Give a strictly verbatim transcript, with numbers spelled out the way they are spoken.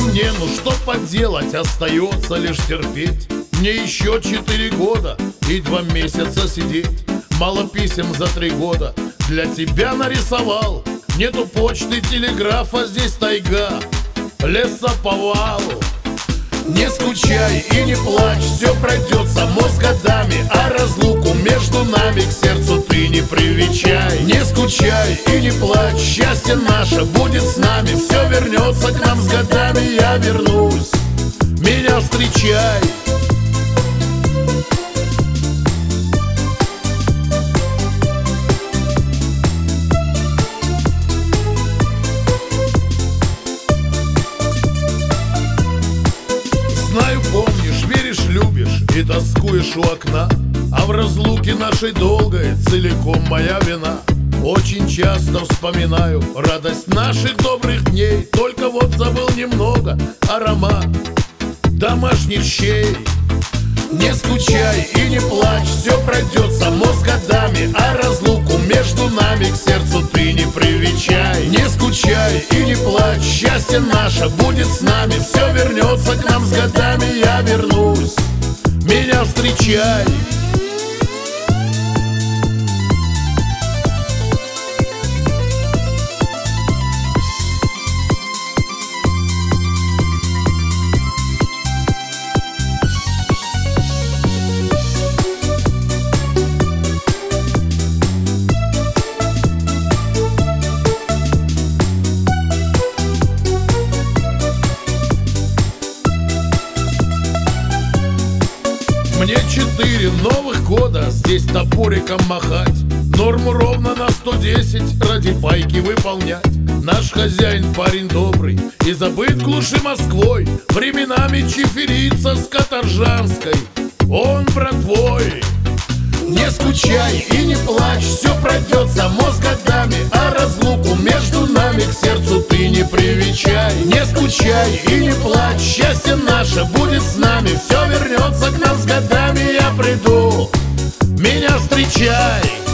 мне, ну что поделать, остается лишь терпеть. Мне еще четыре года и два месяца сидеть. Мало писем за три года для тебя нарисовал. Нету почты, телеграфа, здесь тайга, лесоповалу. Не скучай и не плачь, все пройдет само с годами, а разлуку между нами к сердцу ты не привечай. Не скучай и не плачь, счастье наше будет с нами, все вернется к нам с годами, я вернусь, меня встречай. Знаю, помнишь, веришь, любишь и тоскуешь у окна, а в разлуке нашей долгой целиком моя вина. Очень часто вспоминаю радость наших добрых дней, только вот забыл немного аромат домашних щей. Не скучай и не плачь, все пройдет само с годами, а разлуку между нами к сердцу ты не привечай. Не скучай и не плачь, счастье наше будет с нами, все вернется к нам с годами, я вернусь, меня встречай. Мне четыре новых года здесь топориком махать, норму ровно на сто десять ради пайки выполнять. Наш хозяин парень добрый и забыт глуши Москвой, временами чиферится с Каторжанской, он брат твой. Не скучай и не плачь, все пройдет само с годами, а разлуку между нами к сердцу ты не привечай. Не скучай и не плачь, счастье наше будет с нами, все вернется к нам с годами, я приду, меня встречай.